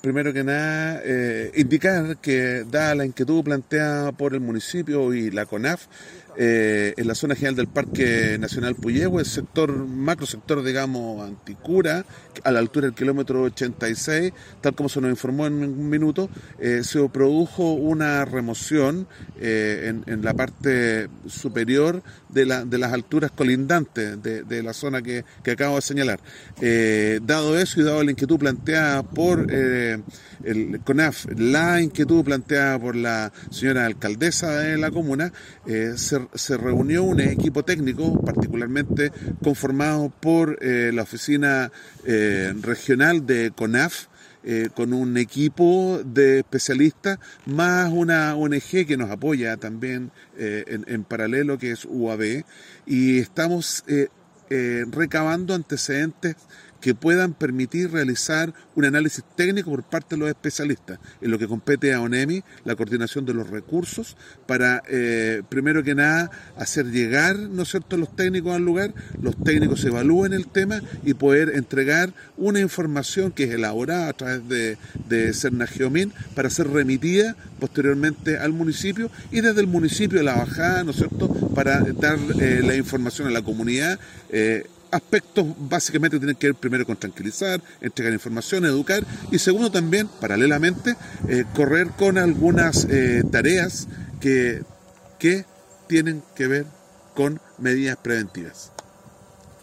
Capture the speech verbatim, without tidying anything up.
primero que nada, eh, indicar que, dada la inquietud planteada por el municipio y la CONAF, eh, en la zona general del Parque Nacional Puyehue, el sector, macro sector, digamos, Anticura, a la altura del kilómetro ochenta y seis, tal como se nos informó en un minuto, eh, se produjo una remoción eh, en, en la parte superior de, la, de las alturas colindantes de, de la zona que, que acabo de señalar. Eh, dado eso y dado la inquietud planteada por eh, el CONAF, la inquietud planteada por la señora alcaldesa de la comuna, eh, se, se reunió un equipo técnico, particularmente conformado por eh, la oficina eh, regional de CONAF, Eh, con un equipo de especialistas, más una O N G que nos apoya también eh, en, en paralelo, que es U A B, y estamos eh, eh, recabando antecedentes que puedan permitir realizar un análisis técnico por parte de los especialistas, en lo que compete a ONEMI, la coordinación de los recursos, para, eh, primero que nada, hacer llegar, ¿no es cierto?, los técnicos al lugar, los técnicos evalúen el tema y poder entregar una información que es elaborada a través de, de Cernageomin para ser remitida posteriormente al municipio, y desde el municipio de la bajada, ¿no es cierto?, para dar eh, la información a la comunidad. eh, Aspectos básicamente tienen que ver primero con tranquilizar, entregar información, educar, y segundo también, paralelamente, eh, correr con algunas eh, tareas que, que tienen que ver con medidas preventivas.